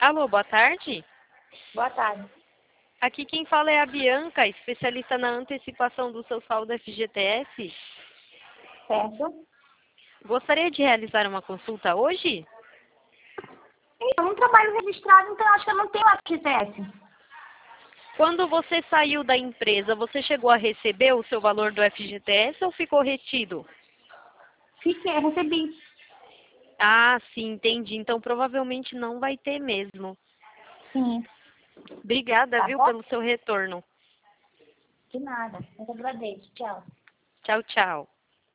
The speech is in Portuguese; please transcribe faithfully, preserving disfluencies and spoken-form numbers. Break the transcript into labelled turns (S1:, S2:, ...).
S1: Alô, boa tarde.
S2: Boa tarde.
S1: Aqui quem fala é a Bianca, especialista na antecipação do seu saldo F G T S.
S2: Certo?
S1: Gostaria de realizar uma consulta hoje?
S2: Eu não trabalho registrado, então acho que eu não tenho F G T S.
S1: Quando você saiu da empresa, você chegou a receber o seu valor do F G T S ou ficou retido?
S2: Fiquei, recebi.
S1: Ah, sim, entendi. Então provavelmente não vai ter mesmo.
S2: Sim.
S1: Obrigada,
S2: Tá
S1: viu,
S2: bom?
S1: pelo seu retorno.
S2: De nada. Eu agradeço. Tchau.
S1: Tchau, tchau.